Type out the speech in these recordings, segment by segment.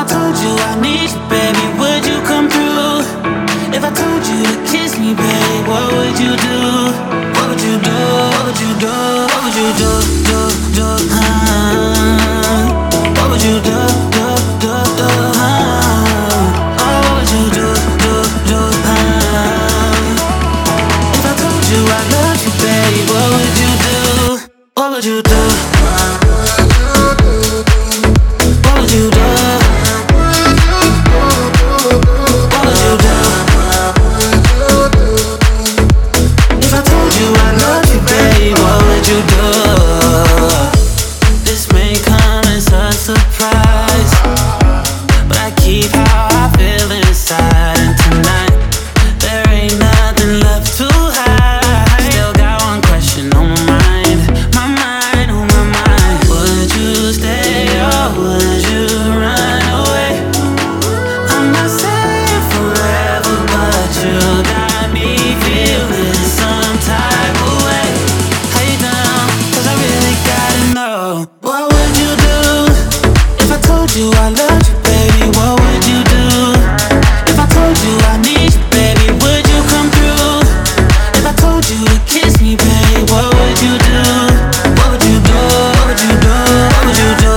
I told you I need you, baby, would you come through? If I told you to kiss me, baby, what would you do? What would you do? What would you do? What would you do? What would you do? Oh, what would you do? If I told you I love you, baby, what would you do? What would you do? What would you do? What would you do? If I told you I love you, baby, what would you do? This may come as a surprise, but I keep how I feel inside. And tonight, there ain't nothing left to hide. Still got one question on my mind, on my mind. Would you stay or would you run away? I'm not saying forever, but you got me feeling some type of way. How you down? 'Cause I really gotta know. What would you do if I told you I loved you, baby? What would you do? If I told you I need you, baby, would you come through? If I told you to kiss me, baby, what would you do? What would you do? What would you do? What would you do?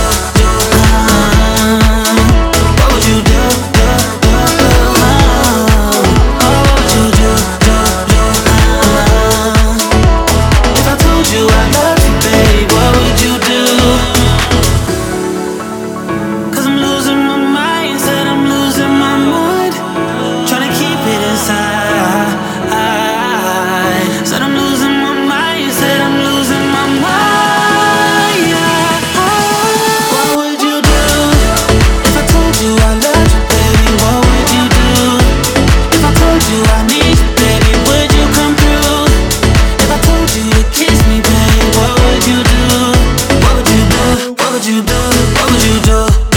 What would you do? Oh, what would you do? If I told you I love you, babe, what would you do? 'Cause I'm losing my mind, said I'm losing my mind, trying to keep it inside. Said I'm losing my mind, said I'm losing my mind. What would you do if I told you I loved you, baby? What would you do if I told you I need you, baby? Would you come through? If I told you to kiss me, baby, what would you do? What would you do? What would you do? What would you do?